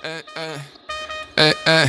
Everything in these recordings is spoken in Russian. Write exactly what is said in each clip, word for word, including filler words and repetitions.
Эй, эй.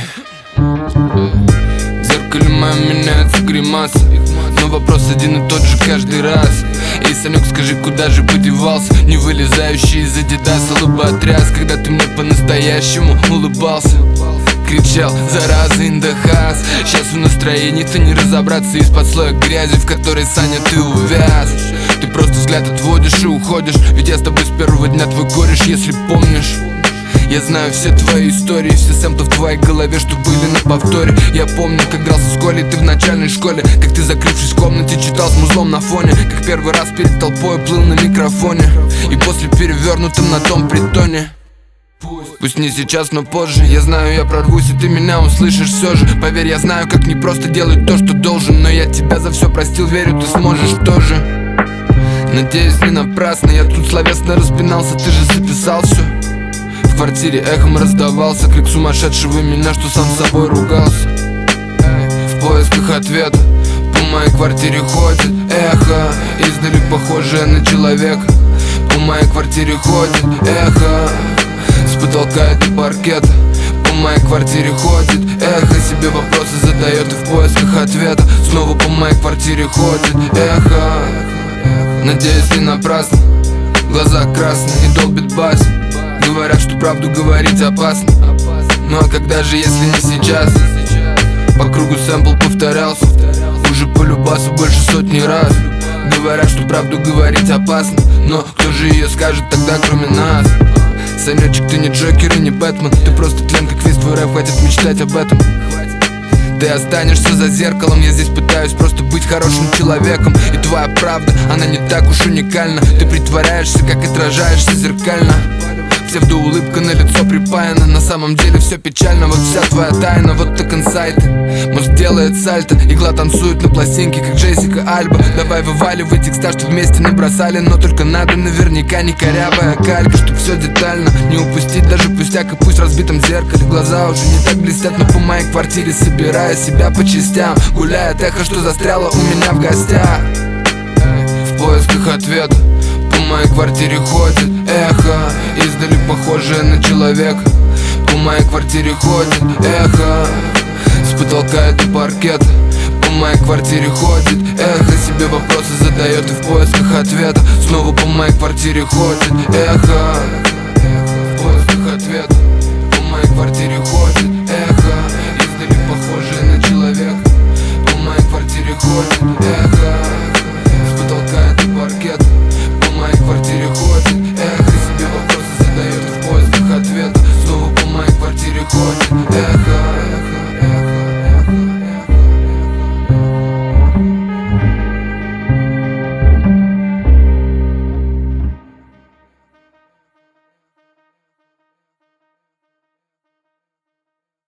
В зеркале моем меняются гримасы, но вопрос один и тот же каждый раз. Эй, Санек, скажи, куда же подевался? Не вылезающий из Адидаса лоботряс, когда ты мне по-настоящему улыбался. Кричал, зараза, индахас. Сейчас в настроении ты не разобраться из-под слоя грязи, в которой, Саня, ты увяз. Ты просто взгляд отводишь и уходишь, ведь я с тобой с первого дня твой кореш, если помнишь. Я знаю все твои истории, все сэмплы в твоей голове, что были на повторе. Я помню, как дрался с Колей ты в начальной школе, как ты, закрывшись в комнате, читал с музлом на фоне, как первый раз перед толпой плыл на микрофоне, и после перевернутым на том притоне. Пусть не сейчас, но позже. Я знаю, я прорвусь, и ты меня услышишь все же. Поверь, я знаю, как не просто делать то, что должен, но я тебя за все простил, верю, ты сможешь тоже. Надеюсь, не напрасно, я тут словесно распинался, ты же записал все. В квартире эхом раздавался крик сумасшедшего меня, что сам с собой ругался. В поисках ответа по моей квартире ходит эхо, издали похожее на человека. По моей квартире ходит эхо, с потолка и до паркета. По моей квартире ходит эхо, себе вопросы задает и в поисках ответа. Снова по моей квартире ходит эхо. Надеюсь, не напрасно, глаза красные и долбит бас. Говорят, что правду говорить опасно, ну а когда же, если не сейчас? По кругу сэмпл повторялся, уже по любасу больше сотни раз. Говорят, что правду говорить опасно, но кто же ее скажет тогда, кроме нас? Санечек, ты не Джокер и не Бэтмен, ты просто тлен, как весь твой рэп, хватит мечтать об этом. Ты останешься за зеркалом, я здесь пытаюсь просто быть хорошим человеком. И твоя правда, она не так уж уникальна. Ты притворяешься, как отражаешься зеркально. Псевдоулыбка на лицо припаяна, на самом деле все печально. Вот вся твоя тайна, вот так инсайты. Мозг делает сальто, игла танцует на пластинке, как Джессика Альба. Давай вываливай текста, что вместе набросали, но только надо наверняка не корявая калька, чтоб все детально не упустить даже пустяк. И пусть в разбитом зеркале глаза уже не так блестят, но по моей квартире собирая себя по частям, гуляет эхо, что застряло у меня в гостях. В поисках ответа по моей квартире ходит эхо, издали похожее на человека. По моей квартире ходит эхо, с потолка и до паркета. По моей квартире ходит эхо, себе вопросы задает и в поисках ответа. Снова по моей квартире ходит эхо.